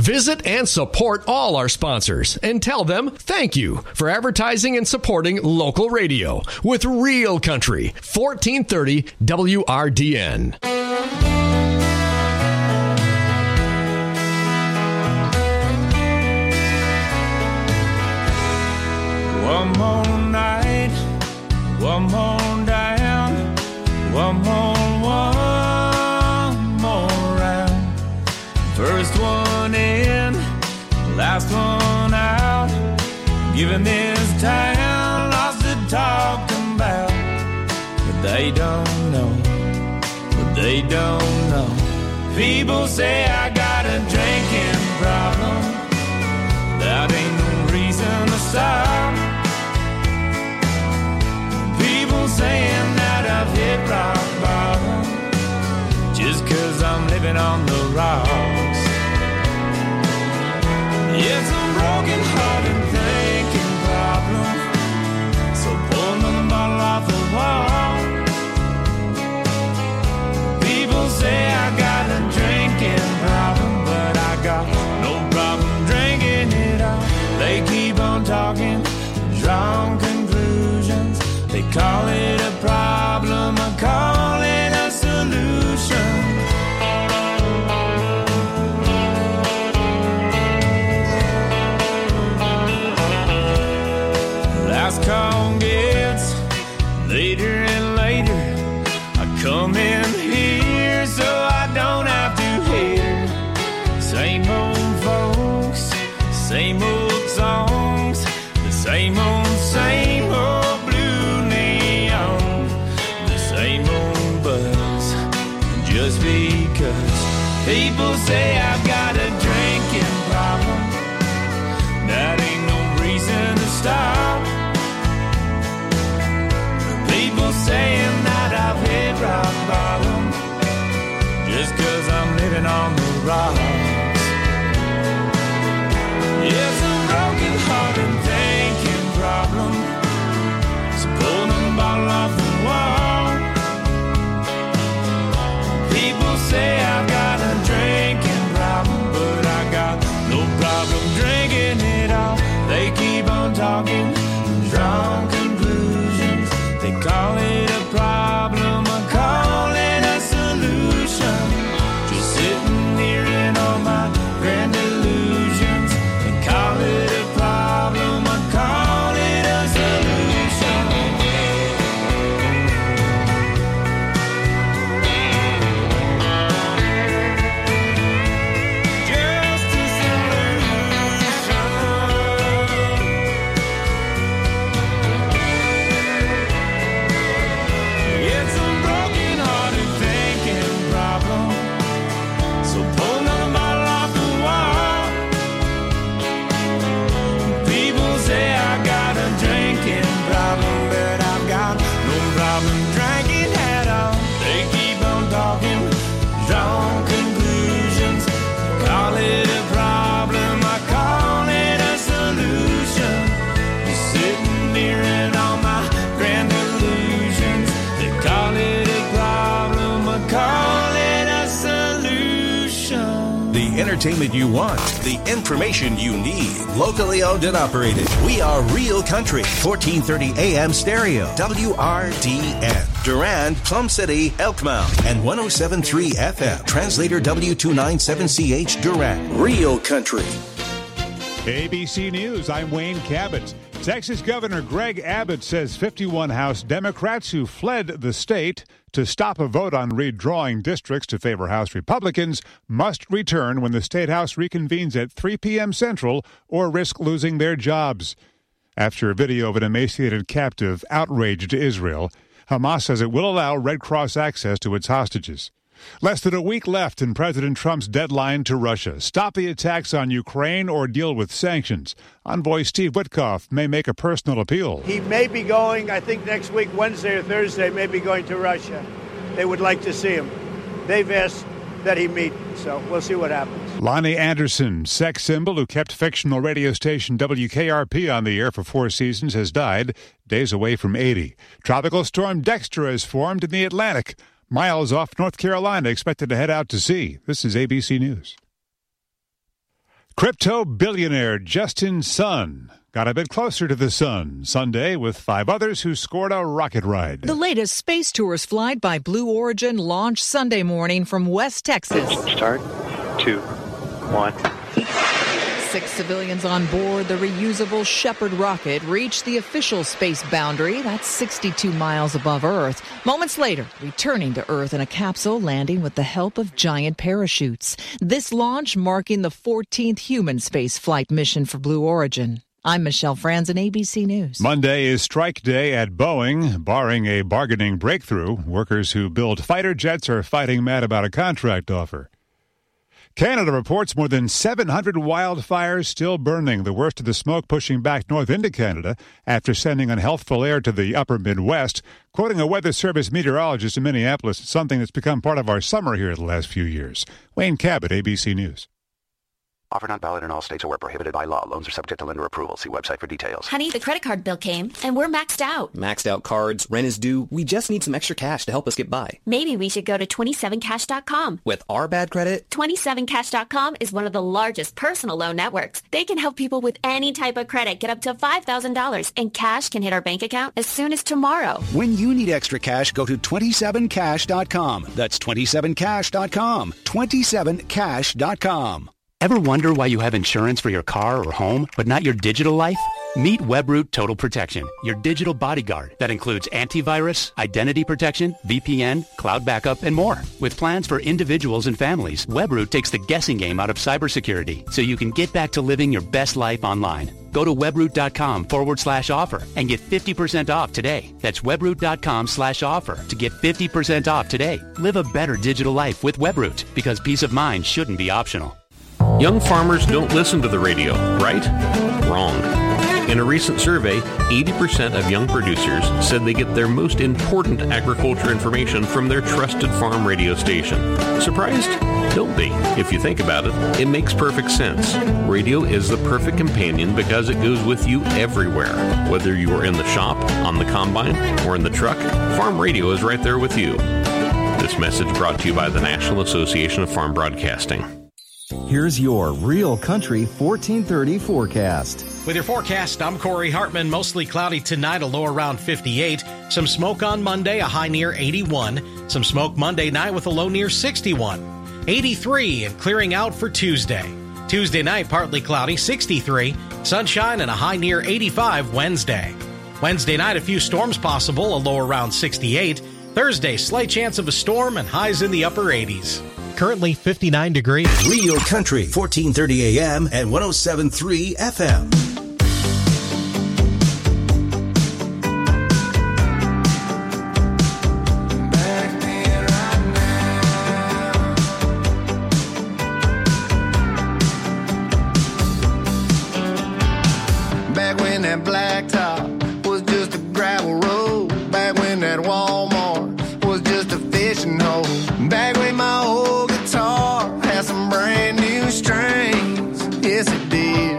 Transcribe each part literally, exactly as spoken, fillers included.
Visit and support all our sponsors and tell them thank you for advertising and supporting local radio with Real Country, fourteen thirty W R D N. One more night, one more down, one more, one more round. First one in, last one out. Giving this town lots to talk about. But they don't know, but they don't know. People say I got a drinking problem. That ain't no reason to stop. People saying that I've hit rock bottom just cause I'm living on the rocks. It's a broken hearted thinking problem, so pull another bottle off the wall. People say I got a drinking problem, but I got no problem drinking it all. They keep on talking, drawing conclusions. They call it a problem, I call it a solution. Last call gets later and later. I come in here so I don't have to hear same old folks, same old songs, the same old, same old. Just because people say I've got a drinking problem, that ain't no reason to stop. People saying that I've hit rock bottom, just cause I'm living on the rocks. It's a broken hearted thinking problem, so pull the bottle off the wall. People say I've got a drinking problem, but I got no problem drinking it all. They keep on talking, drawing conclusions. They call it a problem, I call it a solution. Just sitting here in all my grand illusions. They call it a problem, I call it a solution. Entertainment you want, the information you need. Locally owned and operated. We are Real Country, fourteen thirty A M stereo, W R D N. Durand, Plum City, Elkmount, and one oh seven point three F M. Translator W two ninety-seven C H Durand. Real Country. A B C News, I'm Wayne Cabot. Texas Governor Greg Abbott says fifty-one House Democrats who fled the state to stop a vote on redrawing districts to favor House Republicans must return when the State House reconvenes at three p.m. Central or risk losing their jobs. After a video of an emaciated captive outraged Israel, Hamas says it will allow Red Cross access to its hostages. Less than a week left in President Trump's deadline to Russia. Stop the attacks on Ukraine or deal with sanctions. Envoy Steve Witkoff may make a personal appeal. He may be going, I think next week, Wednesday or Thursday, may be going to Russia. They would like to see him. They've asked that he meet, so we'll see what happens. Lonnie Anderson, sex symbol who kept fictional radio station W K R P on the air for four seasons, has died, days away from eighty. Tropical storm Dexter has formed in the Atlantic. Miles off North Carolina, expected to head out to sea. This is A B C News. Crypto billionaire Justin Sun got a bit closer to the sun Sunday with five others who scored a rocket ride. The latest Space Tours flight by Blue Origin launched Sunday morning from West Texas. Start, two, one. Six civilians on board the reusable Shepard rocket reached the official space boundary. That's sixty-two miles above Earth. Moments later, returning to Earth in a capsule, landing with the help of giant parachutes. This launch marking the fourteenth human space flight mission for Blue Origin. I'm Michelle Franzen, A B C News. Monday is strike day at Boeing. Barring a bargaining breakthrough, workers who build fighter jets are fighting mad about a contract offer. Canada reports more than seven hundred wildfires still burning, the worst of the smoke pushing back north into Canada after sending unhealthful air to the upper Midwest. Quoting a Weather Service meteorologist in Minneapolis, it's something that's become part of our summer here the last few years. Wayne Cabot, A B C News. Offer not valid in all states or where prohibited by law. Loans are subject to lender approval. See website for details. Honey, the credit card bill came, and we're maxed out. Maxed out cards, rent is due. We just need some extra cash to help us get by. Maybe we should go to twenty-seven cash dot com. With our bad credit? twenty-seven cash dot com is one of the largest personal loan networks. They can help people with any type of credit get up to five thousand dollars, and cash can hit our bank account as soon as tomorrow. When you need extra cash, go to twenty-seven cash dot com. That's twenty-seven cash dot com. twenty-seven cash dot com. Ever wonder why you have insurance for your car or home, but not your digital life? Meet Webroot Total Protection, your digital bodyguard that includes antivirus, identity protection, V P N, cloud backup, and more. With plans for individuals and families, Webroot takes the guessing game out of cybersecurity so you can get back to living your best life online. Go to webroot.com forward slash offer and get fifty percent off today. That's webroot.com slash offer to get fifty percent off today. Live a better digital life with Webroot, because peace of mind shouldn't be optional. Young farmers don't listen to the radio, right? Wrong. In a recent survey, eighty percent of young producers said they get their most important agriculture information from their trusted farm radio station. Surprised? Don't be. If you think about it, it makes perfect sense. Radio is the perfect companion because it goes with you everywhere. Whether you are in the shop, on the combine, or in the truck, farm radio is right there with you. This message brought to you by the National Association of Farm Broadcasting. Here's your Real Country fourteen thirty forecast. With your forecast, I'm Corey Hartman. Mostly cloudy tonight, a low around fifty-eight. Some smoke on Monday, a high near eighty-one. Some smoke Monday night with a low near sixty-one. eighty-three and clearing out for Tuesday. Tuesday night, partly cloudy, sixty-three. Sunshine and a high near eighty-five Wednesday. Wednesday night, a few storms possible, a low around sixty-eight. Thursday, slight chance of a storm and highs in the upper eighties. Currently fifty-nine degrees. Real Country, fourteen thirty A M and one oh seven point three F M. Back when that blacktop was just a gravel road. Back when that Walmart was just a fishing hole. Back when my old guitar had some brand new strings. Yes, it did.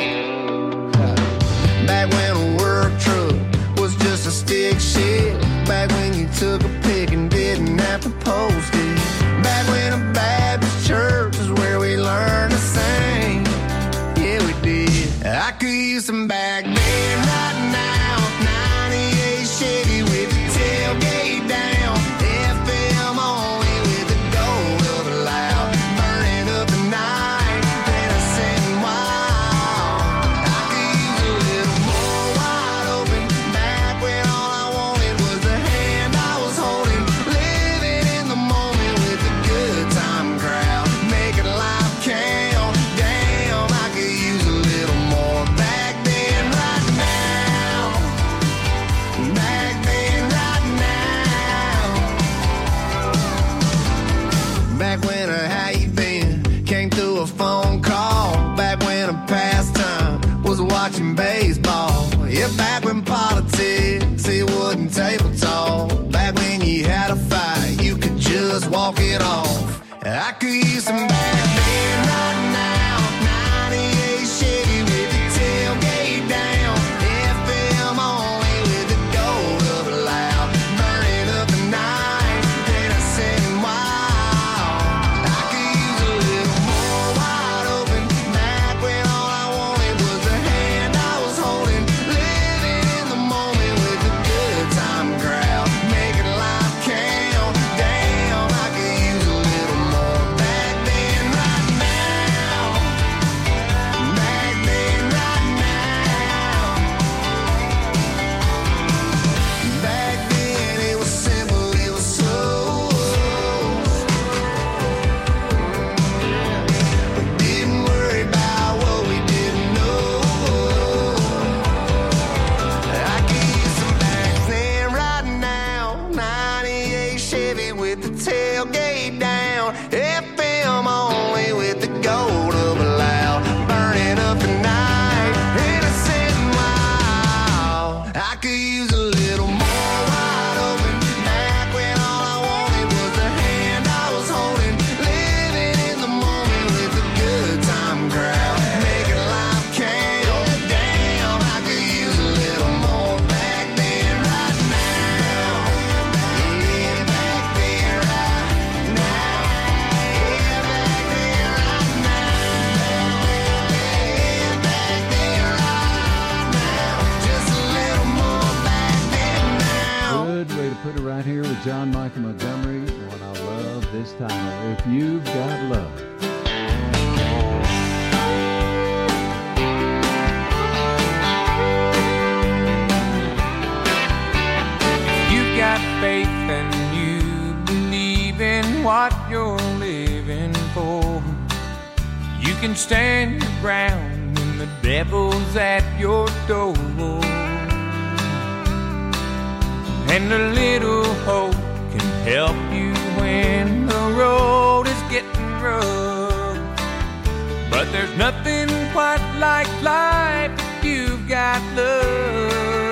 Back when a work truck was just a stick shift. Back when you took a pic and didn't have to post it. Back when a Baptist church was where we learned to sing. Yeah, we did. I could use some back then right now. ninety-eight Chevy with the tailgate down. F M only with the gold of a loud. Burning up the night, then I sitting wild. I could use a little more wide open. Back when all I wanted was the hand I was holding. Living in the moment with a good time crowd. Making life count. Damn, I could use a little more back then right now. Back then right now. Back when a how you been came through a phone call. Back when a pastime was watching baseball. Yeah, back when politics, it wasn't table talk. Back when you had a fight, you could just walk it off. I could use some back then right now. ninety-eight Chevy with the tailgate down. F M only with the gold of a loud. Burning up the night, then I sitting wild. I could use a little more wide open. Back when with the tailgate down. F M only with the gold of a loud. Burning up the night, innocent and wild. I could use a little more wide open. Back when all I wanted was the hand I was holding. Living in the moment with a good time crowd. Making life count. Damn, I could use a little more back then, right now. Yeah, back then, right now. Yeah, back then, right now. Yeah, back then, right now. Just a little more back then now. Good way to put it right here with John Michael Montgomery. One I love this title, If You've Got Love. You've got faith and you believe in what you're living for. You can stand your ground when the devil's at your door. And a little hope can help you when the road is getting rough. But there's nothing quite like life if you've got love.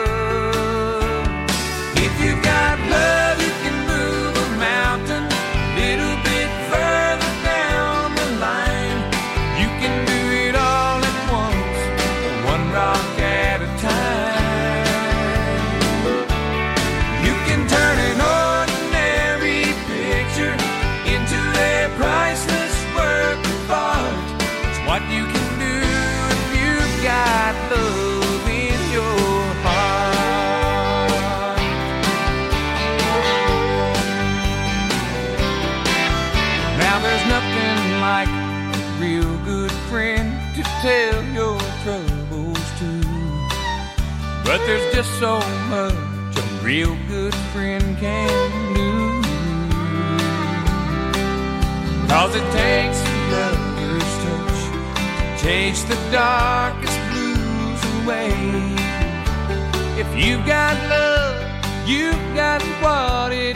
If you've got love, you can move a mountain a little bit further down the line. You can do it all at once, one rock at a time. You can turn an ordinary picture into a priceless work of art. It's what you can do if you've got love in your heart. Now there's nothing like a real good friend to tell your troubles to. But there's just so much a real good friend can do. 'Cause it takes another's touch to chase the darkest blues away. If you've got love, you've got what it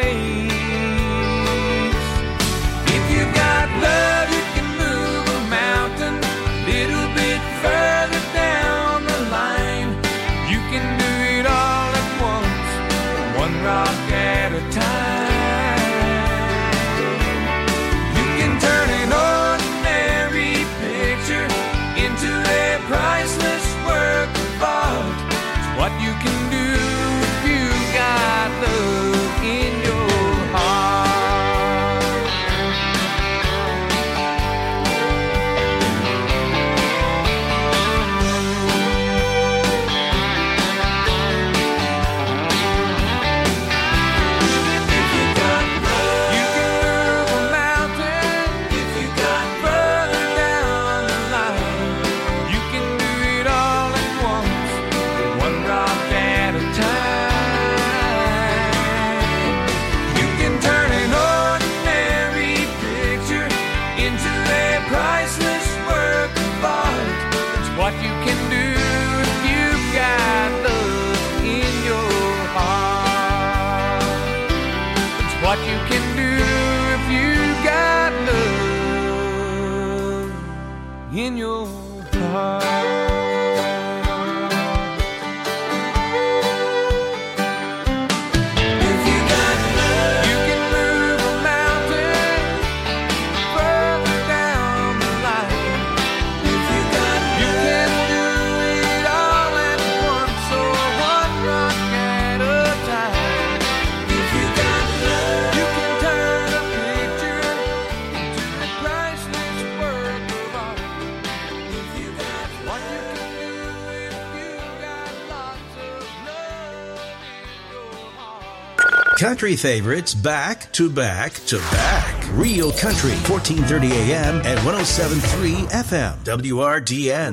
takes. If you've got love, you can move a mountain a little bit further down the line. You can do it all at once, one rock at a time. You can turn an ordinary picture into a priceless work of art. It's what you can do if you've got love in your heart. If you've got love, you can move a mountain. If you've got further down the line, you can do it all at once, one rock at a time. You can turn an ordinary picture into a priceless work of art. It's what you can do if you've got love in your heart. It's what you can do if you've got love in your heart. If you got love, you can move a mountain further down the line. If you got love, you can do it all at once, or one rock at a time. If you got love, you can turn a picture into a priceless work of art. If you got what you can do if you got lots of love in your heart. Country favorites back to back to back. Real Country, fourteen thirty A M and one oh seven point three F M, W R D N.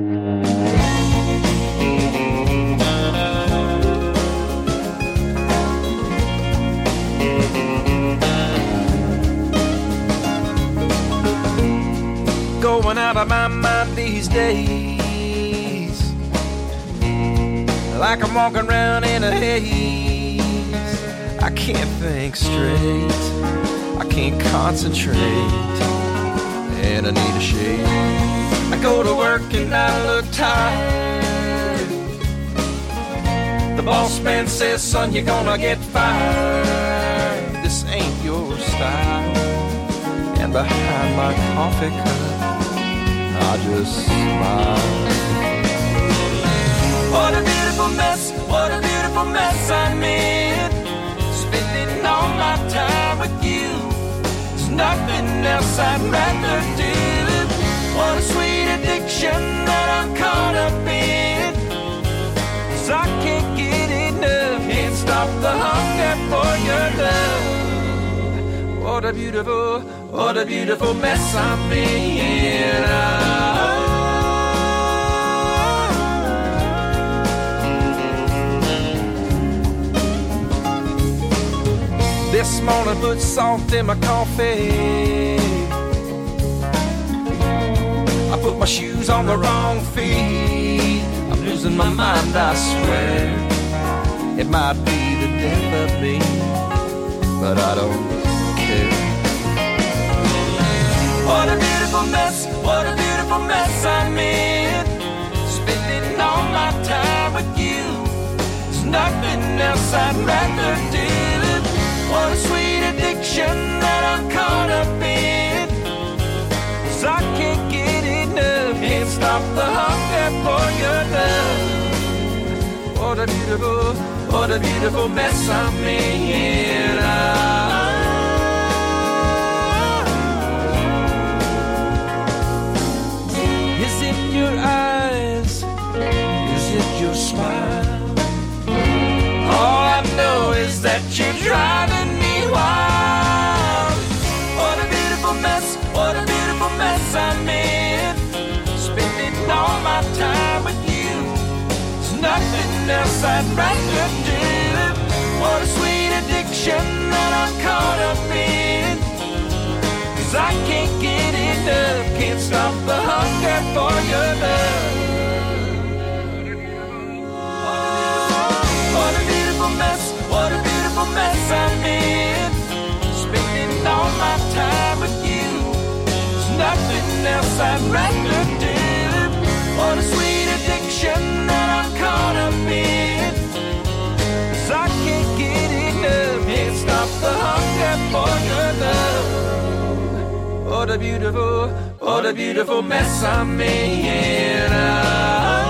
Going out of my mind these days, like I'm walking around in a haze. I can't think straight, I can't concentrate, and I need a shave. I go to work and I look tired. The boss man says, son, you're gonna get fired. This ain't your style. And behind my coffee cup, I just smile. What a beautiful mess, what a beautiful mess I'm in. Spending all my time with you. There's nothing else I'd rather do. What a sweet addiction that I'm caught up in. 'Cause I can't get enough, can't stop the hunger for your love. What a beautiful, what a beautiful mess I'm in. Oh. This morning put salt in my coffee. I put my shoes on the wrong feet. I'm losing my mind, I swear. It might be the death of me, but I don't care. What a beautiful mess, what a beautiful mess I'm in. Spending all my time with you. There's nothing else I'd rather do. What a sweet addiction that I'm caught up in. 'Cause I can't get enough, can't stop the hunger for your love. What a beautiful, what a beautiful mess I'm in. Oh. Is it your eyes? Is it your smile? All I know is that you're driving me wild. What a beautiful mess, what a beautiful mess I'm in. Spending all my time with you. There's nothing else I'd rather do. What a sweet addiction that I'm caught up in. 'Cause I can't get enough, can't stop the hunger for your love. What a beautiful mess, what a beautiful mess I'm in. Spending all my time with you. There's nothing else I'd rather do. What a sweet addiction that I'm caught up in. 'Cause I can't get enough, can't stop the hunger for your love. What a beautiful, what a beautiful mess I'm in. Oh.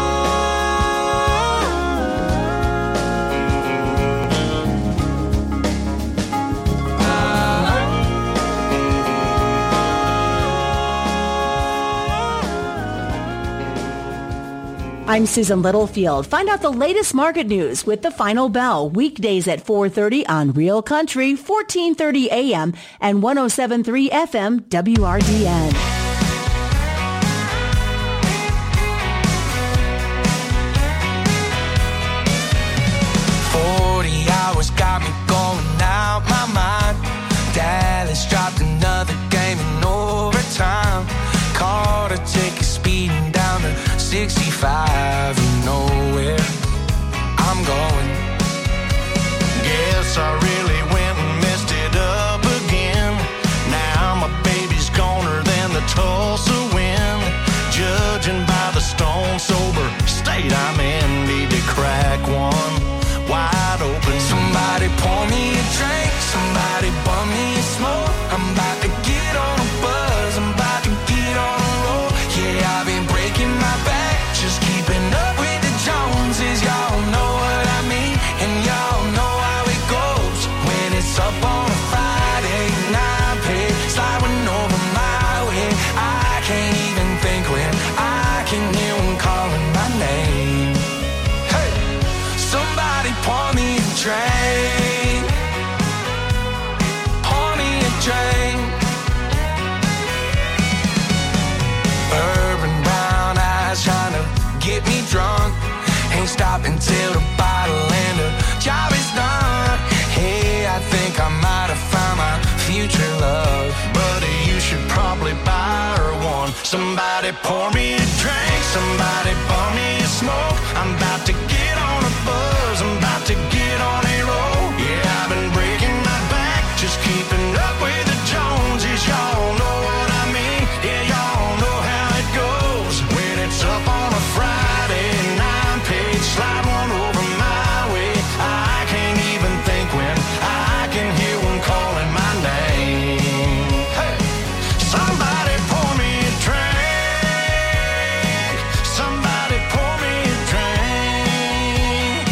I'm Susan Littlefield. Find out the latest market news with The Final Bell, weekdays at four thirty on Real Country, fourteen thirty A M and one oh seven point three F M W R D N. forty hours got me going out my mind. Dallas dropped another game in overtime. Caught a ticket speeding down the sixty-five, you know where I'm going. Guess I really went and messed it up again. Now my baby's goner than the Tulsa wind. Judging by the stone sober state I'm in, need to crack one wide open. Somebody pour me a drink, somebody bum me a smoke. I'm about to get on a buzz, I'm about to get on a roll. Yeah, I've been breaking my back, just keeping up with the Joneses. Y'all know what I mean, and y'all know how it goes. When it's up on a Friday night, pay sliding over my way. I can't even think when I can hear one calling my name. Hey, somebody pour me a drink, pour me a drink. Urban brown eyes trying to get me drunk. Ain't stopping till the bottle and the job is done. Hey, I think I might have found my future love. Buddy, you should probably buy her one. Somebody pour me a drink, somebody pour me a smoke. I'm about to get on a buzz, I'm about to get on a roll. Yeah, I've keeping up with the Joneses, y'all know what I mean. Yeah, y'all know how it goes when it's up on a Friday, nine-page slide one over my way. I can't even think when I can hear one calling my name. Hey, somebody pour me a drink. Somebody pour me a drink.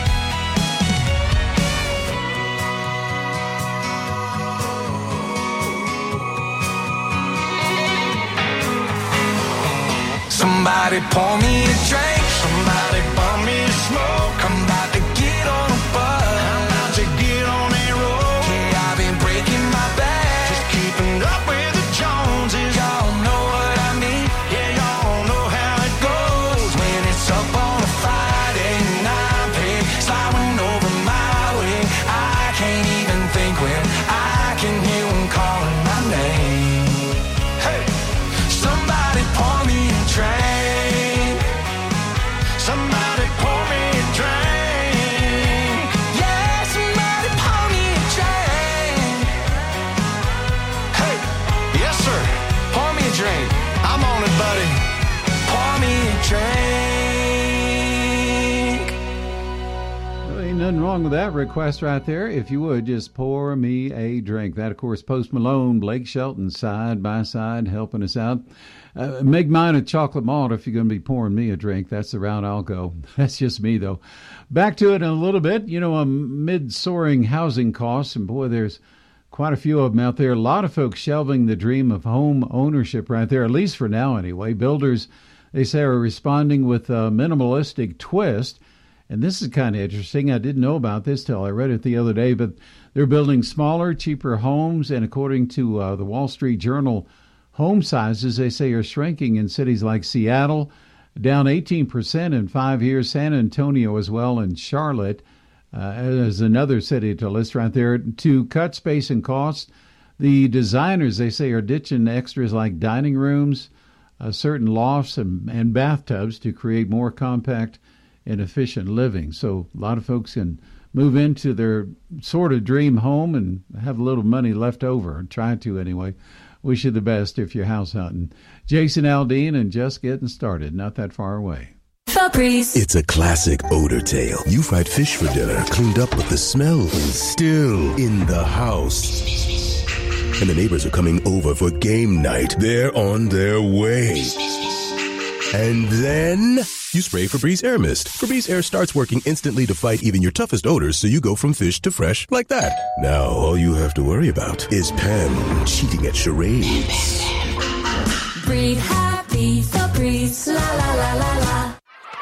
Somebody pour me a drink. Somebody bum me a smoke. I'm about to get on a bus. I'm about to get on a roll. Yeah, I've been breaking my back, just keeping up with the Joneses. Y'all know what I mean. Yeah, y'all know how it goes when it's up on a Friday night. Pay sliding over my way. I can't even think when I can hear one calling my name. Hey, somebody pour me a drink. Somebody pour me a drink. Yeah, somebody pour me a drink. Hey, yes sir, pour me a drink. I'm on it, buddy. Pour me a drink. Well, ain't nothing wrong with that request right there. If you would, just pour me a drink. That, of course, Post Malone, Blake Shelton, side by side, helping us out. Uh, make mine a chocolate malt if you're going to be pouring me a drink. That's the route I'll go. That's just me, though. Back to it in a little bit. You know, amid soaring housing costs, and boy, there's quite a few of them out there. A lot of folks shelving the dream of home ownership right there, at least for now anyway. Builders, they say, are responding with a minimalistic twist. And this is kind of interesting. I didn't know about this till I read it the other day, but they're building smaller, cheaper homes. And according to uh, the Wall Street Journal, home sizes, they say, are shrinking in cities like Seattle, down eighteen percent in five years, San Antonio as well, and Charlotte uh, as another city to list right there. To cut space and cost, the designers, they say, are ditching extras like dining rooms, uh, certain lofts, and, and bathtubs to create more compact and efficient living. So a lot of folks can move into their sort of dream home and have a little money left over, try to anyway. Wish you the best if you're house hunting. Jason Aldean and just getting started, not that far away. Febreze. It's a classic odor tale. You fried fish for dinner, cleaned up, but the smell is still in the house. And the neighbors are coming over for game night. They're on their way. And then you spray Febreze Air Mist. Febreze Air starts working instantly to fight even your toughest odors, so you go from fish to fresh like that. Now all you have to worry about is Pam cheating at charades. Breathe happy, Febreze, la la la la la.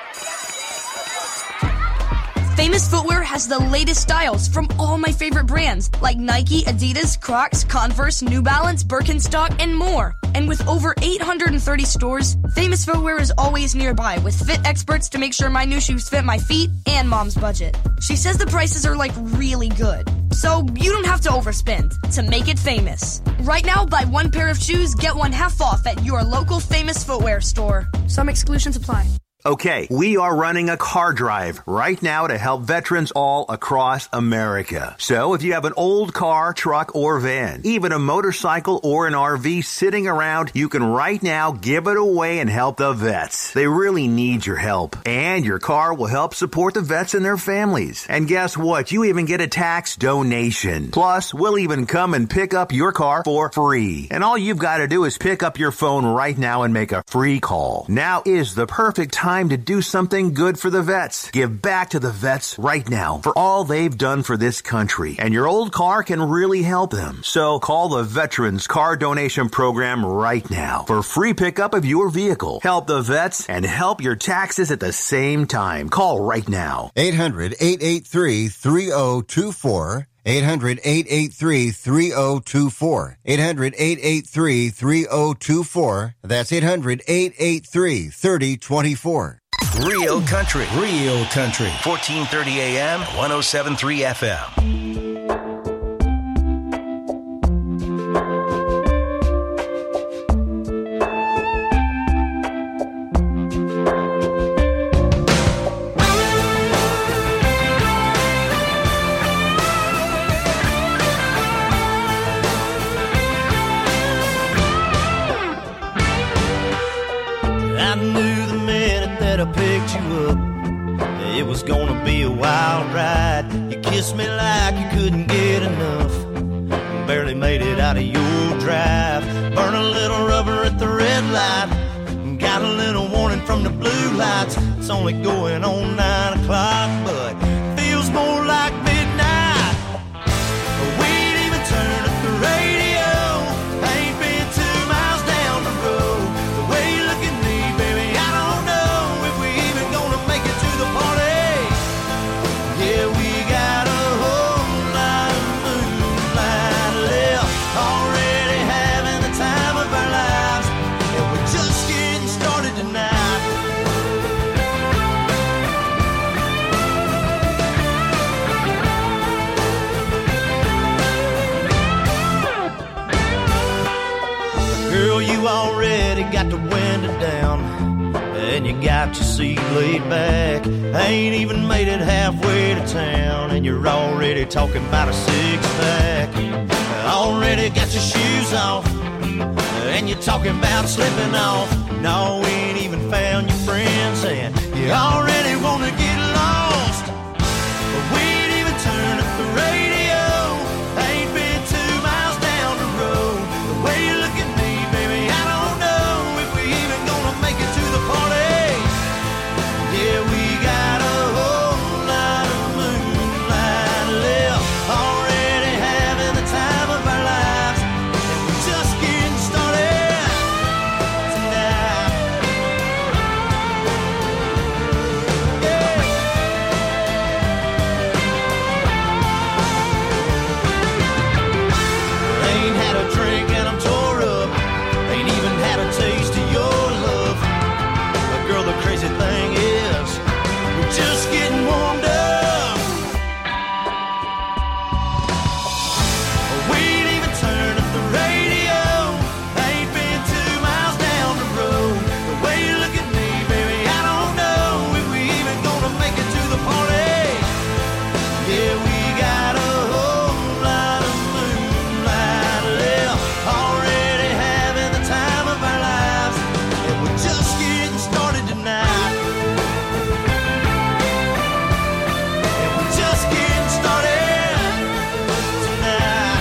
Famous Footwear has the latest styles from all my favorite brands like Nike, Adidas, Crocs, Converse, New Balance, Birkenstock, and more. And with over eight hundred thirty stores, Famous Footwear is always nearby with fit experts to make sure my new shoes fit my feet and mom's budget. She says the prices are like really good, so you don't have to overspend to make it famous. Right now, buy one pair of shoes, get one half off at your local Famous Footwear store. Some exclusions apply. Okay, we are running a car drive right now to help veterans all across America. So if you have an old car, truck, or van, even a motorcycle or an R V sitting around, you can right now give it away and help the vets. They really need your help. And your car will help support the vets and their families. And guess what? You even get a tax donation. Plus, we'll even come and pick up your car for free. And all you've got to do is pick up your phone right now and make a free call. Now is the perfect time Time to do something good for the vets. Give back to the vets right now for all they've done for this country. And your old car can really help them. So call the Veterans Car Donation Program right now for free pickup of your vehicle. Help the vets and help your taxes at the same time. Call right now. eight hundred, eight eight three, three oh two four. eight hundred, eight eight three, three oh two four. eight hundred, eight eight three, three oh two four. That's eight hundred, eight eight three, three oh two four. Real country. Real country. fourteen thirty A M, one oh seven point three F M. kissed me like you couldn't get enough. Barely made it out of your drive. Burn a little rubber at the red light. Got a little warning from the blue lights. It's only going on nine o'clock, but feels more like midnight. We ain't even turned up the radio. Ain't been two miles down the road. The way you look at me, baby, I don't know if we even gonna make it to the party. Yeah, we got a whole lot of moonlight left, already having the time of our lives, and we're just getting started tonight. Girl, you already got the window down, and you got your seat laid back. Ain't even made it halfway to town, and you're already talking about a six-pack. Already got your shoes off, and you're talking about slipping off. No, we ain't even found your friends, and you already want to get lost. But we ain't even turned up the radio. Ain't been two miles down the road. The way you look at me, baby, I don't know if we even gonna make it to the party. Yeah, we got a whole lot of moonlight left, already having the time of our lives, and we're just getting started tonight. Yeah. Ain't had a drink and I'm tore up. Ain't even had a taste of your love. But girl, the crazy thing is, we're just getting warmed up. We ain't even turned up the radio. Ain't been two miles down the road. The way you look at me, baby, I don't know if we even gonna make it to the party. Yeah, we got a whole lot of moonlight left, already having the time of our lives, and we're just getting started tonight. And we're just getting started tonight.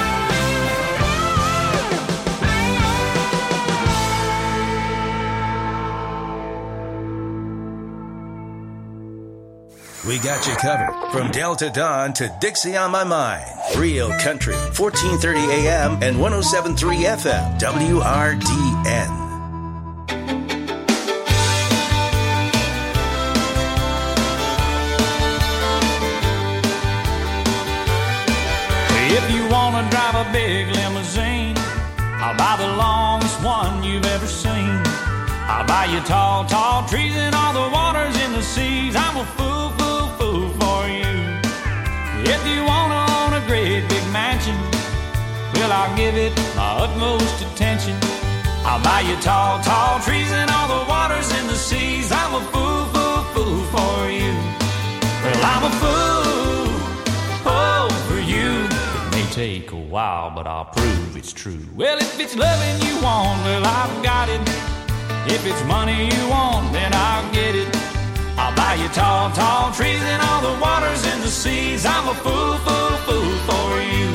We got you covered from Delta Dawn to Dixie on My Mind. Real Country, fourteen thirty A M and one oh seven point three F M, W R D N. If you wanna drive a big limousine, I'll buy the longest one you've ever seen. I'll buy you tall, tall trees and all the waters in the seas. I'm a fool, fool, fool for you. If you wanna own a great big mansion, well, I'll give it my utmost attention. I'll buy you tall, tall trees and all the waters in the seas. I'm a fool, fool, fool for you. Well, I'm a fool, oh, for you. It may take a while, but I'll prove it's true. Well, if it's loving you want, well, I've got it. If it's money you want, then I'll get it. I'll buy you tall, tall trees and all the waters in the seas. I'm a fool, fool, fool for you.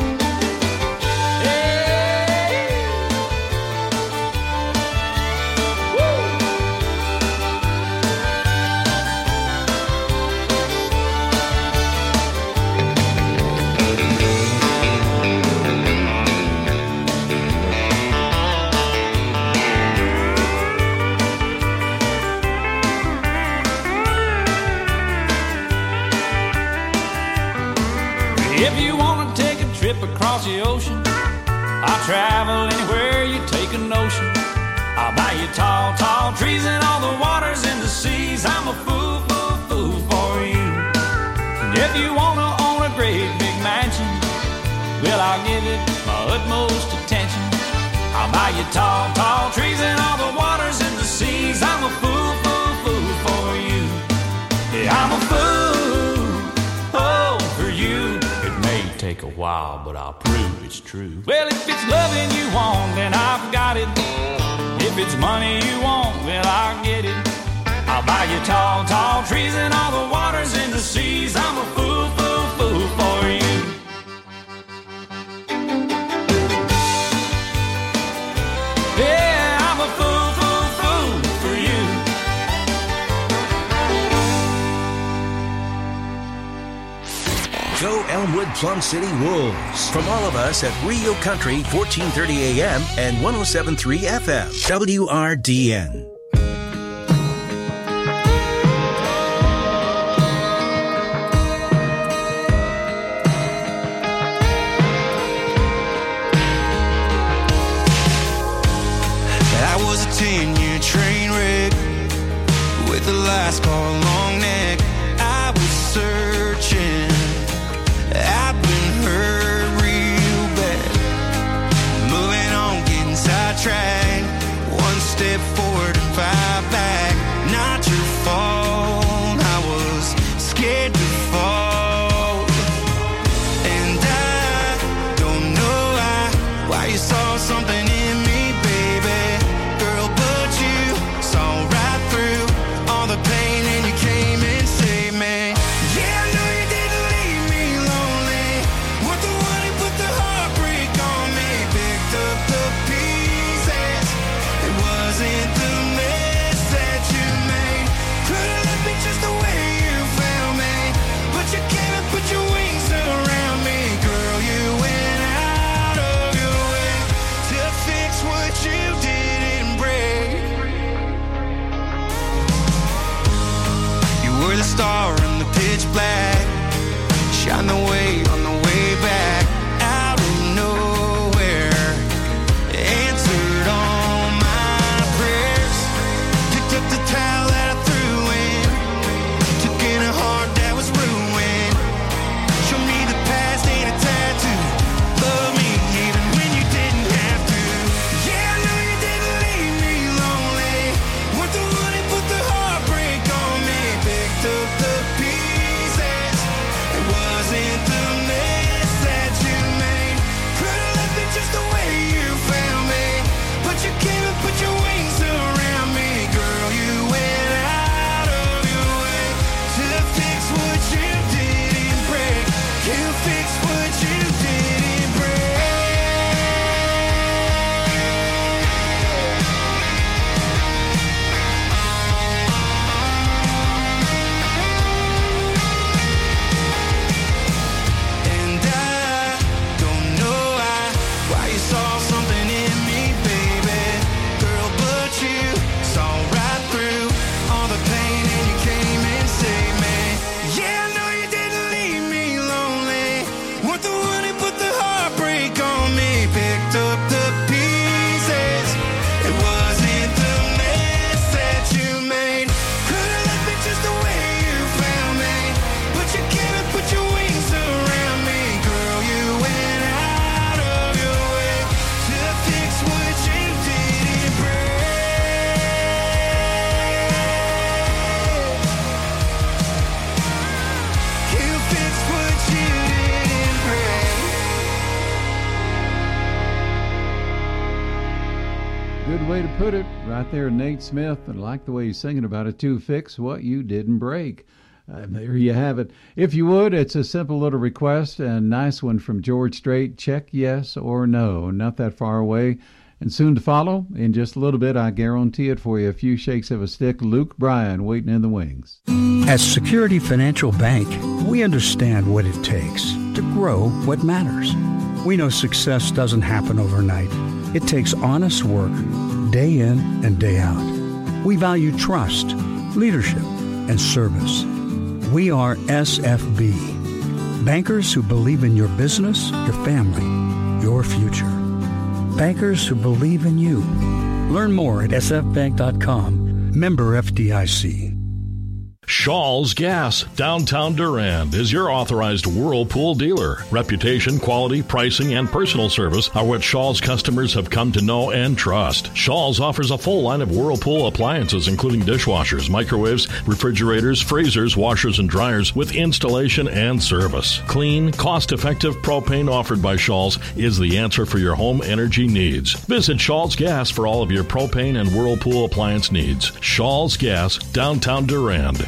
If you want to take a trip across the ocean, I'll travel anywhere you take a notion. I'll buy you tall, tall trees and all the waters in the seas. I'm a fool, fool, fool for you. And if you want to own a great big mansion, well, I'll give it my utmost attention. I'll buy you tall, tall trees and all the waters in the seas. I'm a fool, fool, fool for you. Yeah, I'm a fool, oh, for you. It may take a while, but I'll prove it's true. Well, if it's loving you want, then I've got it. If it's money you want, well, I'll get it. I'll buy you tall, tall trees and all the waters in the seas. I'm a fool, fool, fool for Elmwood Plum City Wolves. From all of us at Real Country, fourteen thirty A M and one oh seven point three F M, W R D N. ten-year train wreck with the last call long neck. I was searching, I've been hurt real bad. Moving on, getting sidetracked. One step forward and five back. Not your fault, I was scared to fall. And I don't know why, why you saw something in me. Star in the pitch black, shine the way on the way back. Out of nowhere, answered all my prayers. Picked up the towel that I threw in, took in a heart that was ruined. Show me the past ain't a tattoo. Love me even when you didn't have to. Yeah, I know you didn't leave me lonely. Weren't the one who put the heartbreak on me. Picked up the pieces, it wasn't the mess that you made. Could've left me just the way you found me, but you came and put your wings around me. Girl, you went out of your way to fix what you didn't break. You fixed what you didn't break. And I don't know why, why you saw something in me, baby. Girl, but you saw right through all the pain and you came and saved me. Yeah, I know you didn't leave me lonely. Weren't the one who put the heartbreak on me. Picked up the pieces, it wasn't the mess that you made. Could've left me just the way you found me, but you came and put your wings around me. Girl, you went out of your way to fix what you didn't break. You fixed what you didn't break. Good way to put it. Right there, Nate Smith. I like the way he's singing about it, too. Fix what you didn't break. Uh, there you have it. If you would, it's a simple little request and nice one from George Strait. Check yes or no. Not that far away. And soon to follow, in just a little bit, I guarantee it for you, a few shakes of a stick. Luke Bryan waiting in the wings. At Security Financial Bank, we understand what it takes to grow what matters. We know success doesn't happen overnight. It takes honest work, day in and day out. We value trust, leadership, and service. We are S F B, bankers who believe in your business, your family, your future. Bankers who believe in you. Learn more at s f bank dot com. Member F D I C. Shaw's Gas, downtown Durand, is your authorized Whirlpool dealer. Reputation, quality, pricing, and personal service are what Shaw's customers have come to know and trust. Shaw's offers a full line of Whirlpool appliances, including dishwashers, microwaves, refrigerators, freezers, washers, and dryers, with installation and service. Clean, cost-effective propane offered by Shaw's is the answer for your home energy needs. Visit Shaw's Gas for all of your propane and Whirlpool appliance needs. Shaw's Gas, downtown Durand.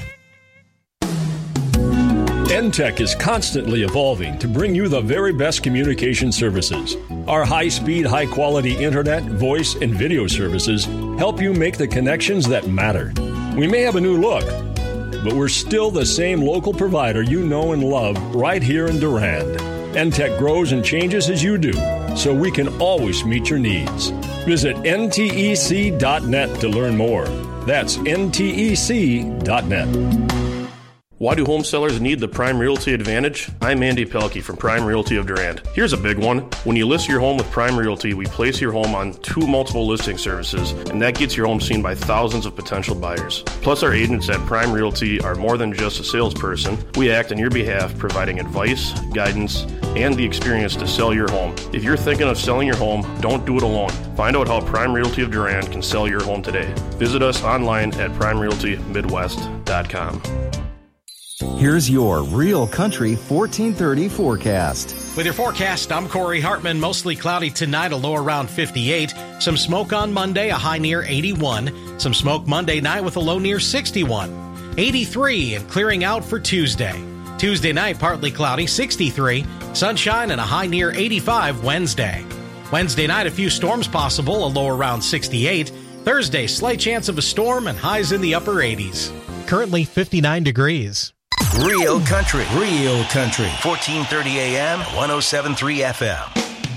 N Tech is constantly evolving to bring you the very best communication services. Our high-speed, high-quality internet, voice, and video services help you make the connections that matter. We may have a new look, but we're still the same local provider you know and love right here in Durand. N-Tech grows and changes as you do, so we can always meet your needs. Visit N T E C dot net to learn more. That's N T E C dot net. Why do home sellers need the Prime Realty Advantage? I'm Andy Pelkey from Prime Realty of Durand. Here's a big one. When you list your home with Prime Realty, we place your home on two multiple listing services, and that gets your home seen by thousands of potential buyers. Plus, our agents at Prime Realty are more than just a salesperson. We act on your behalf, providing advice, guidance, and the experience to sell your home. If you're thinking of selling your home, don't do it alone. Find out how Prime Realty of Durand can sell your home today. Visit us online at prime realty midwest dot com. Here's your Real Country fourteen thirty forecast. With your forecast, I'm Corey Hartman. Mostly cloudy tonight, a low around fifty-eight. Some smoke on Monday, a high near eighty-one. Some smoke Monday night with a low near sixty-one. eighty-three and clearing out for Tuesday. Tuesday night, partly cloudy, sixty-three. Sunshine and a high near eighty-five Wednesday. Wednesday night, a few storms possible, a low around sixty-eight. Thursday, slight chance of a storm and highs in the upper eighties. Currently fifty-nine degrees. Real Country. Real Country. fourteen thirty A M, one oh seven point three F M.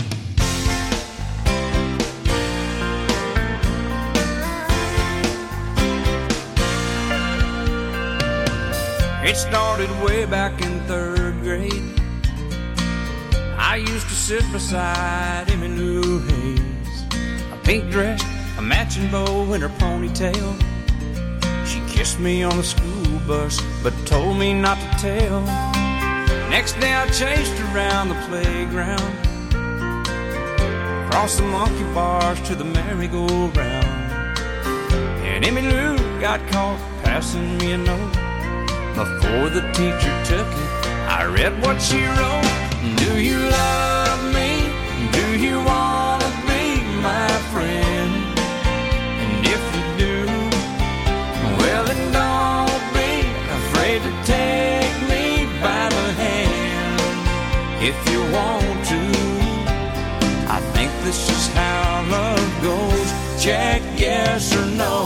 It started way back in third grade. I used to sit beside Emmylou Hayes, a pink dress, a matching bow in her ponytail. She kissed me on the school bus, but told me not to tell. Next day I chased around the playground, across the monkey bars to the merry-go-round. And Emmylou got caught passing me a note. Before the teacher took it, I read what she wrote. Do you love me? Do you want to be my friend? And if you do, well then don't be afraid to take me by the hand. If you want to, I think this is how love goes. Check yes or no.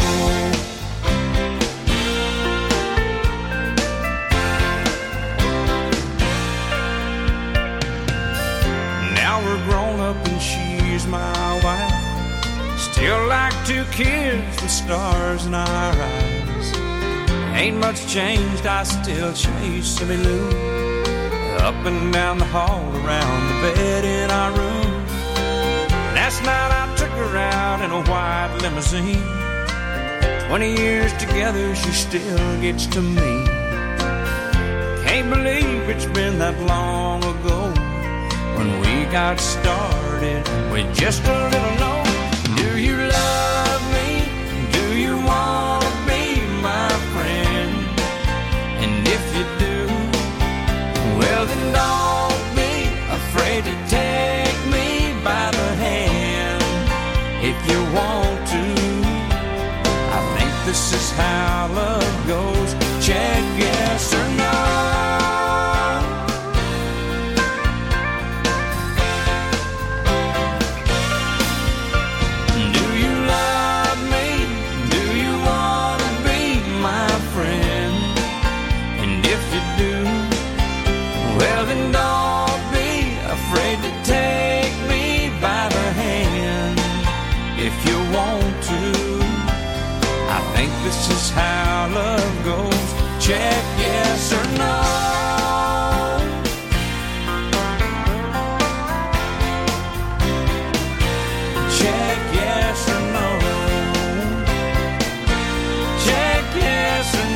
Now we're grown up and she's my wife. Still like two kids with stars in our eyes. Ain't much changed, I still chase Emmylou up and down the hall, around the bed in our room. Last night I took her out in a white limousine. Twenty years together, she still gets to me. Can't believe it's been that long ago when we got started with just a little note. Do you love me? Do you want to be my friend? And if you do, well then don't be afraid to take me by the hand. If you want to, I think this is how love goes. Check yes or no. This is how love goes. Check yes or no. Check yes or no. Check yes or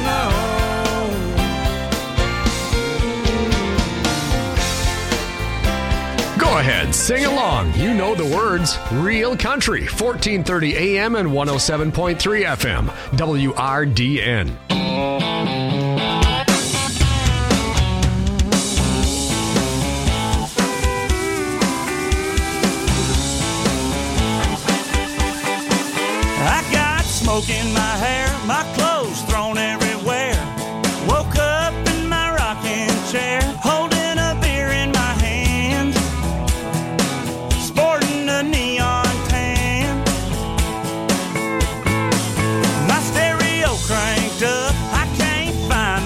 no. Go ahead, sing along. You know the words. Real Country, fourteen thirty A M and one oh seven point three F M, W R D N. I got smoke in my hair, my clothes thrown everywhere. Woke up in my rocking chair, holding a beer in my hand, sporting a neon tan. My stereo cranked up, I can't find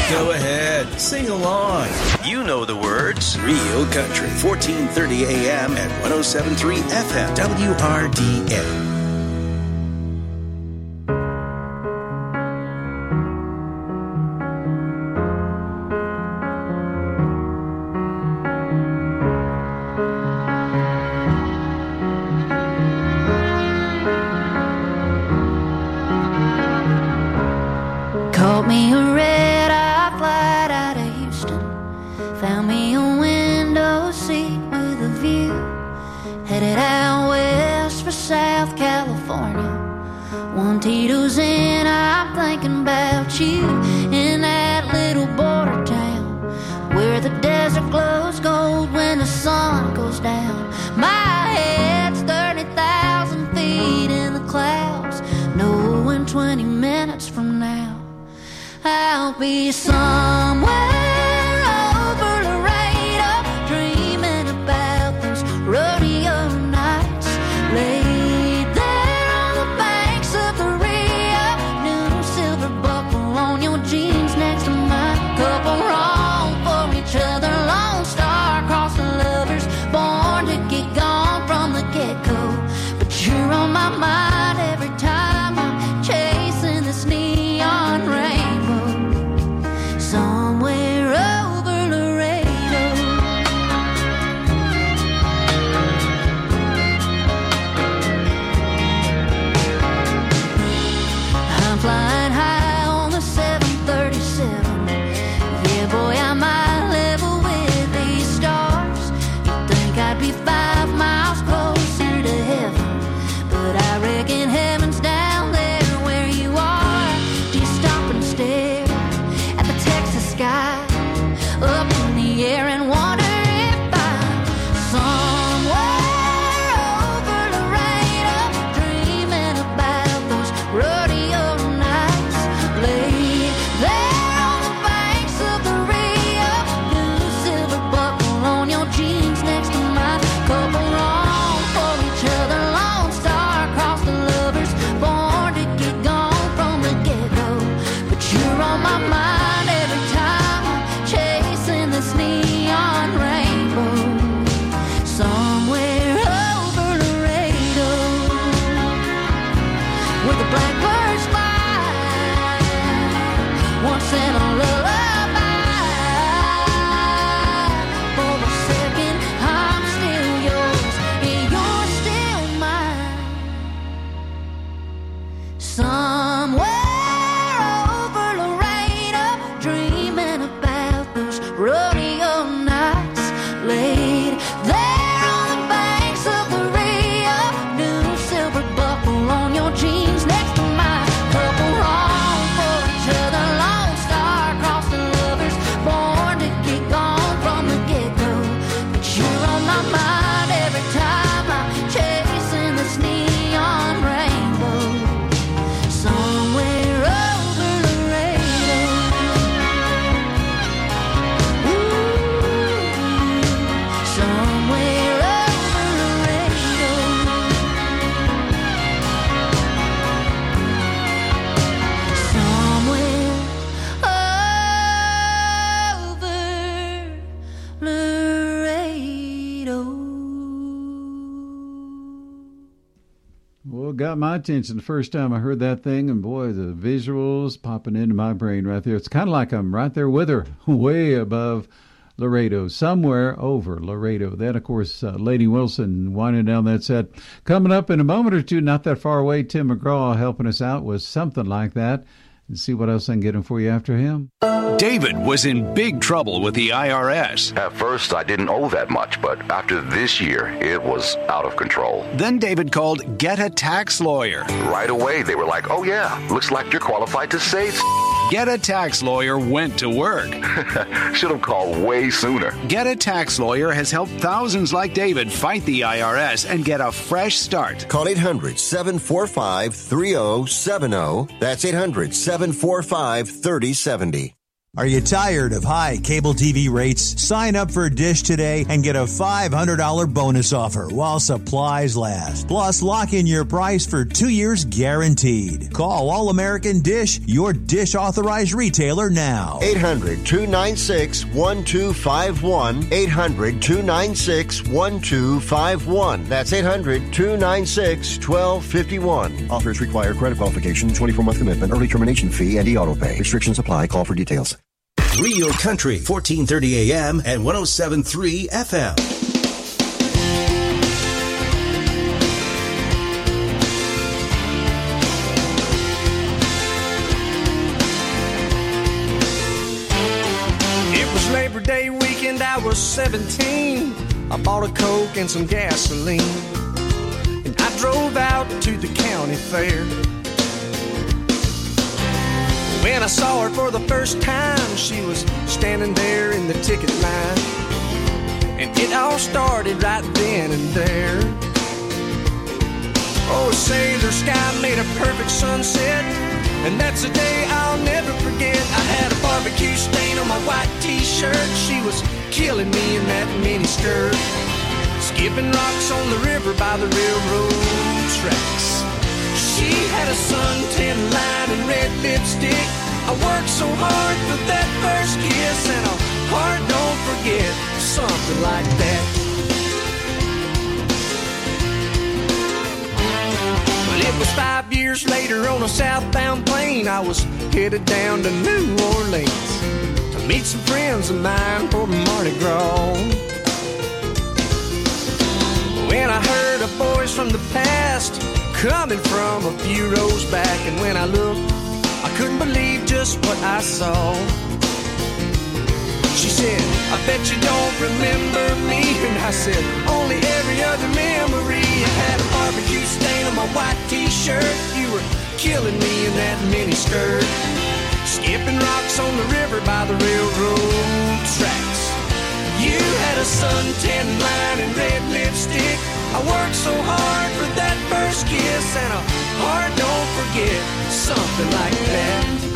Go ahead, sing along. You know the words. Real Country, fourteen thirty A M and one oh seven point three F M, W R D N. Caught me a red-eye flight out of Houston. Found me a window seat with a view. Headed out west for South California. One Tito's in, I'm thinking about you. In that little border town where the desert glows gold when the sun goes down. My head's thirty thousand feet in the clouds, knowing twenty minutes from now I'll be somewhere over Laredo, dreaming about those rodeo nights. Laid there on the banks of the Rio, new silver buckle on your jeans next to mine. Couple wrong for each other, Lone Star across the lovers, born to get gone from the get-go. But you're on my mind every time I'm chasing this neon rain. Somewhere over Laredo. I'm flying high on the seven thirty-seven. Yeah, boy, I might level with these stars. You'd think I'd be five miles closer to heaven, but I reckon heaven's down there where you are. Do you stop and stare at the Texas sky up in the air and wonder if I'm somewhere over Laredo, dreaming about those rodeo nights. Laid there on the banks of the Rio, new silver buckle on your jeans next to mine. Couple wrong for each other, Lone Star across the lovers, born to get gone from the get-go. But you're on my mind every time I'm chasing this neon rainbow. Somewhere over Laredo, where the blackbirds fly, once in a lullaby. For a second, I'm still yours, and you're still mine. Somewhere over Laredo, dreaming about those rodeo nights. Laid there on the banks of the Rio, new silver buckle on your jeans next to mine. Couple wrong for each other, Lone Star across the lovers, born to get gone from the get-go. But you're on my mind every time I'm chasing this neon rainbow. Somewhere over Laredo. Somewhere over Laredo. Somewhere over Laredo. Well, it got my attention the first time I heard that thing, and boy, the visuals popping into my brain right there. It's kind of like I'm right there with her, way above Laredo, somewhere over Laredo. Then, of course, uh, Lady Wilson winding down that set. Coming up in a moment or two, not that far away, Tim McGraw helping us out with something like that. And see what else I can get him for you after him. David was in big trouble with the I R S. At first, I didn't owe that much, but after this year, it was out of control. Then David called Get a Tax Lawyer. Right away, they were like, oh yeah, looks like you're qualified to say Get a Tax Lawyer went to work. Should have called way sooner. Get a Tax Lawyer has helped thousands like David fight the I R S and get a fresh start. Call eight hundred, seven four five, three oh seven oh. That's eight hundred, seven four five, three oh seven oh. Are you tired of high cable T V rates? Sign up for Dish today and get a five hundred dollars bonus offer while supplies last. Plus, lock in your price for two years guaranteed. Call All American Dish, your Dish authorized retailer now. eight hundred, two nine six, one two five one. eight hundred, two nine six, one two five one. That's eight hundred, two nine six, one two five one. Offers require credit qualification, twenty-four month commitment, early termination fee, and e-auto pay. Restrictions apply. Call for details. Real Country, fourteen thirty A M and one oh seven point three F M. It was Labor Day weekend, I was seventeen. I bought a Coke and some gasoline, and I drove out to the county fair. When I saw her for the first time, she was standing there in the ticket line, and it all started right then and there. Oh, say the sky made a perfect sunset, and that's a day I'll never forget. I had a barbecue stain on my white t-shirt. She was killing me in that mini skirt, skipping rocks on the river by the railroad tracks. She had a suntan line and red lipstick. I worked so hard for that first kiss, and a heart don't forget, something like that. But it was five years later on a southbound plane. I was headed down to New Orleans to meet some friends of mine for Mardi Gras. When I heard a voice from the past coming from a few rows back, and when I looked, I couldn't believe just what I saw. She said, I bet you don't remember me. And I said, only every other memory. I had a barbecue stain on my white t-shirt. You were killing me in that mini skirt, skipping rocks on the river by the railroad tracks. You had a suntan line and red lipstick. I worked so hard for that first kiss, and a heart don't forget, something like that.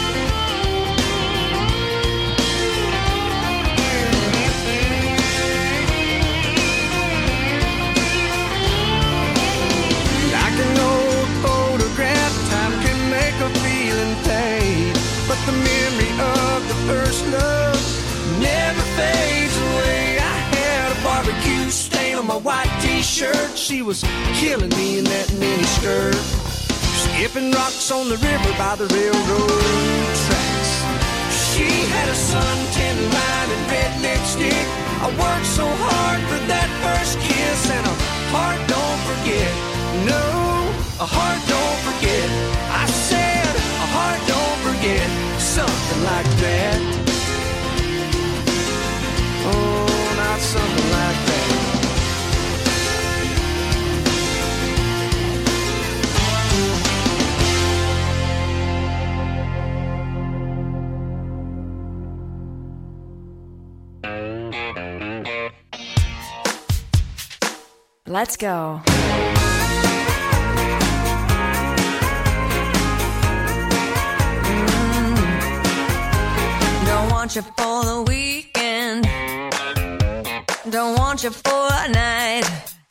Like an old photograph, time can make a feeling fade, but the memory of the first love never fades away. I had a barbecue stain on my white t-shirt. She was killing me in that mini skirt, skipping rocks on the river by the railroad tracks. She had a suntan line and red lipstick. I worked so hard for that first kiss, and a heart don't forget. No, a heart don't forget. I said a heart don't forget, something like that. Oh, not something like that. Let's go. Don't want you for the weekend, don't want you for a night.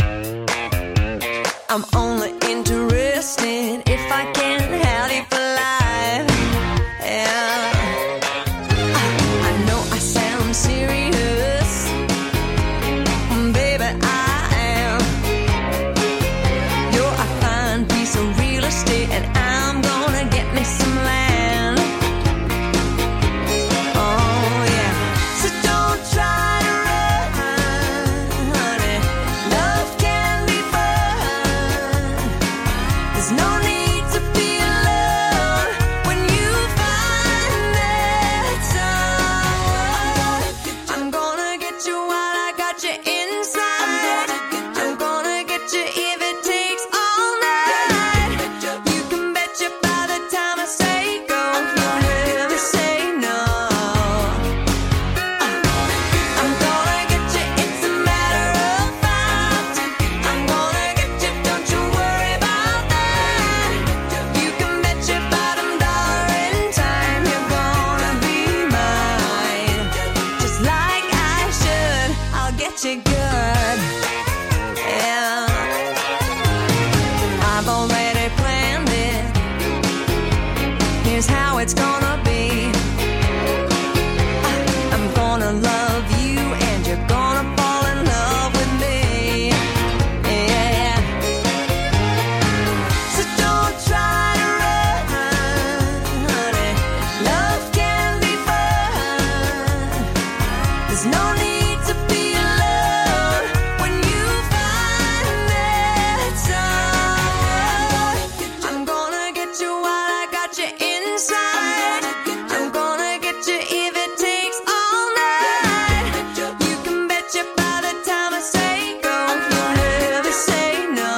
I'm only interested if I can have you for life. Yeah, I, I know I sound serious, baby, I am. You're a fine piece of real estate, and I'm gonna get me some land. No need to be get you good. Yeah. I've already planned it. Here's how it's gonna be. I'm gonna love you and you're gonna fall in love with me. Yeah. So don't try to run, honey. Love can be fun. There's no need to be alone when you find that someone. I'm gonna get you while I got you inside. I'm gonna get you if it takes all night. You can bet you by the time I say go, you'll never say no.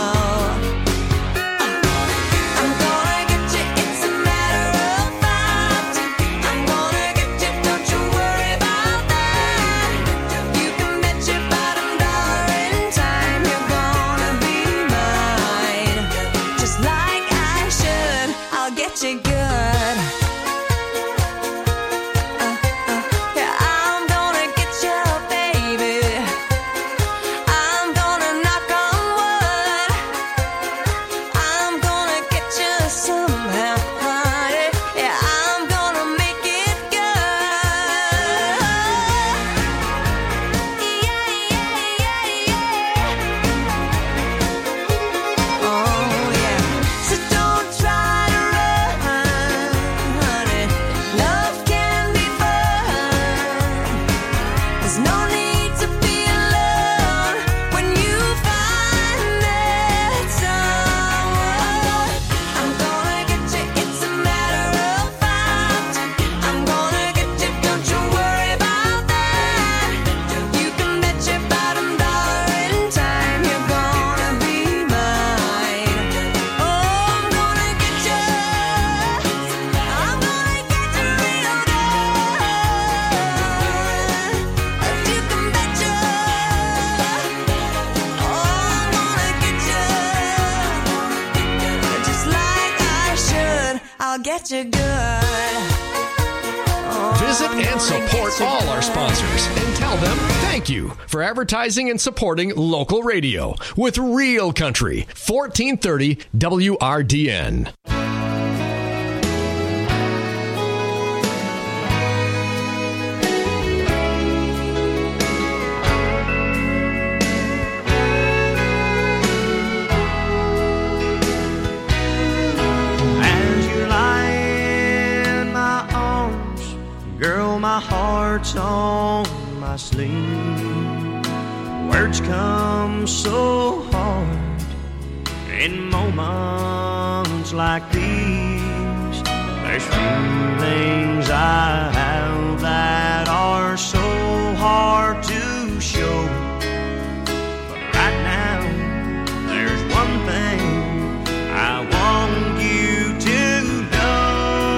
I'm gonna get you, it's a matter of fact. I'm gonna get you, don't you worry about that. You can bet your bottom dollar in time you're gonna be mine. Just like I should, I'll get you good. Yeah, I'm gonna get you, baby. I'm gonna knock on wood. I'm gonna get you somehow, honey. Yeah, I'm gonna make it good. Yeah, yeah, yeah, yeah. Oh, yeah. So don't try to run, honey. Love can be fun. There's no need to be alone when you find that someone. I'm gonna get you, it's a matter of fact. I'm gonna get you, don't you worry about that. You can bet your bottom dollar in time you're gonna be mine. Oh, I'm gonna get you. I'm gonna get you real good. You can bet you. Oh, I'm gonna get you. Just like I should, I'll get you good. Visit and support all our sponsors and tell them thank you for advertising and supporting local radio with Real Country, fourteen thirty W R D N. As you lie in my arms, girl, my heart's on my sleeve. Words come so hard in moments like these. There's feelings I have that are so hard to show. But right now, there's one thing I want you to know.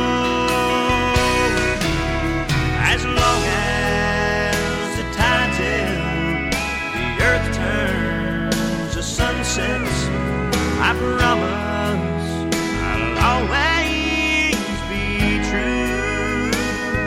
As long as the tide's in, the earth turns, the sun sets, I promise I'll always be true.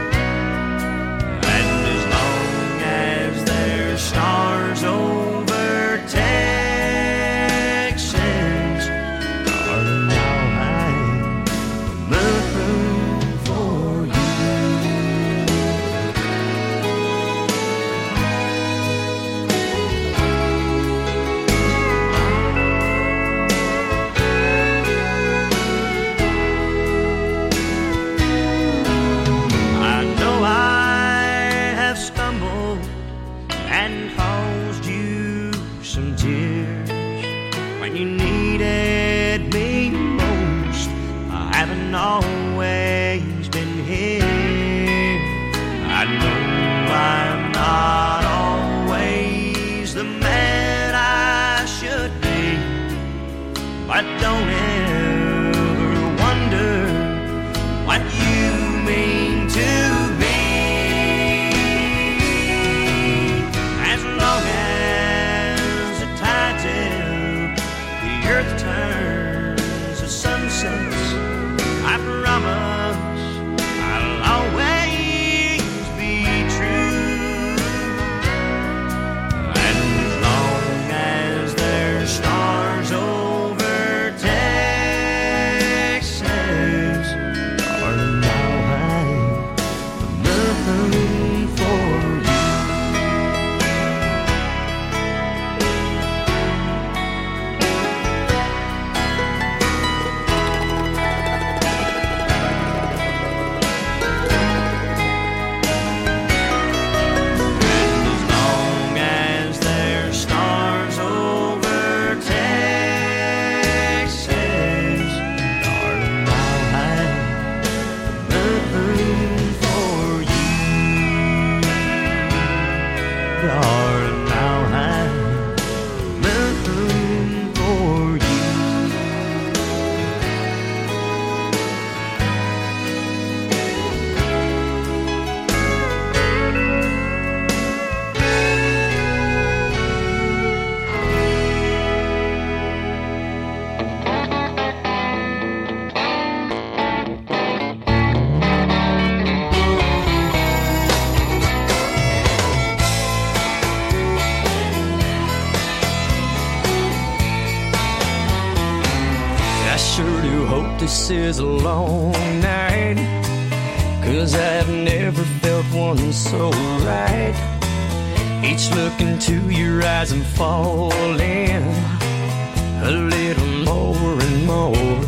this is a long night, 'cause I've never felt one so right. Each look into your eyes and falling a little more and more.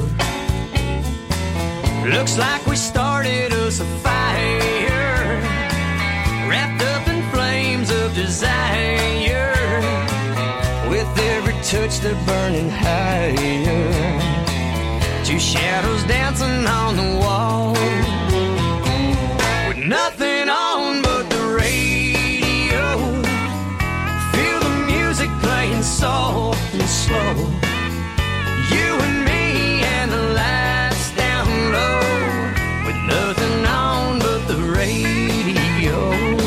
Looks like we started us a fire, wrapped up in flames of desire. With every touch they're burning higher, two shadows dancing on the wall, with nothing on but the radio. Feel the music playing soft and slow, you and me and the lights down low, with nothing on but the radio.